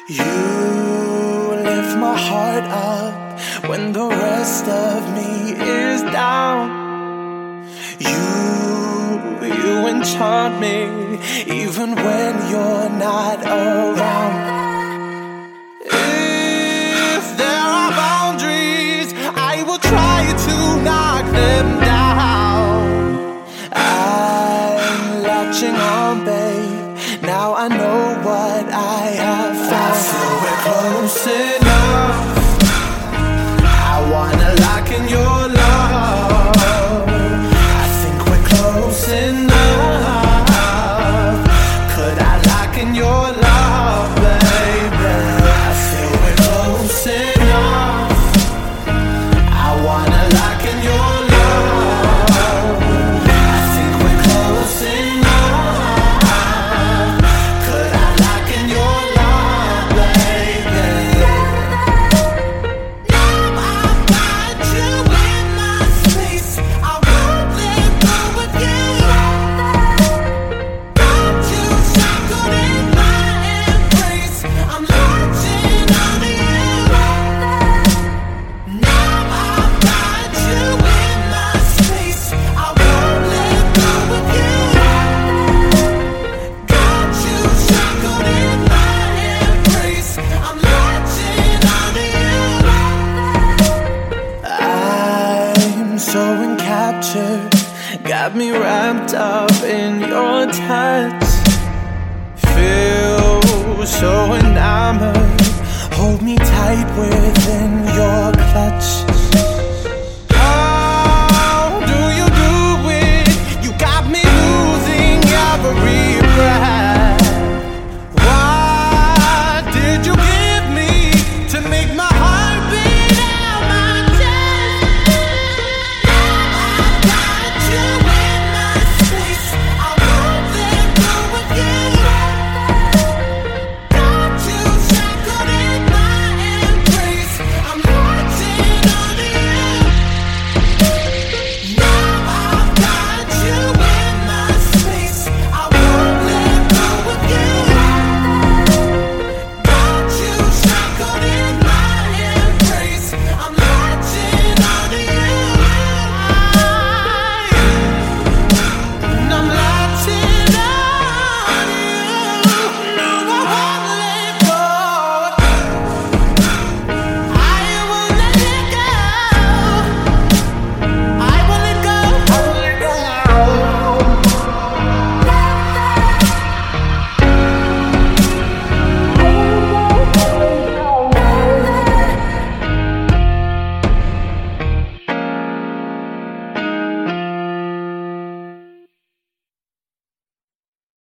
You lift my heart up when the rest of me is down. You enchant me even when you're not around. If there are boundaries, I will try to knock them down. I'm latching on, babe. Now I know what I have found. I feel we're close enough. I wanna lock in your love. I think we're close enough. Could I lock in your love, baby? I feel we're close enough. I wanna lock in your love. I think we're close enough. Could I lock in your love, baby? Now I've got you in my space. I won't let go of you. Got you shackled in my embrace. I'm latching onto you. Now I've got you in my space. I won't let go of you. Got you shackled in my embrace. I'm latching onto you. I'm so encaptured, got me wrapped up in your touch. Feel so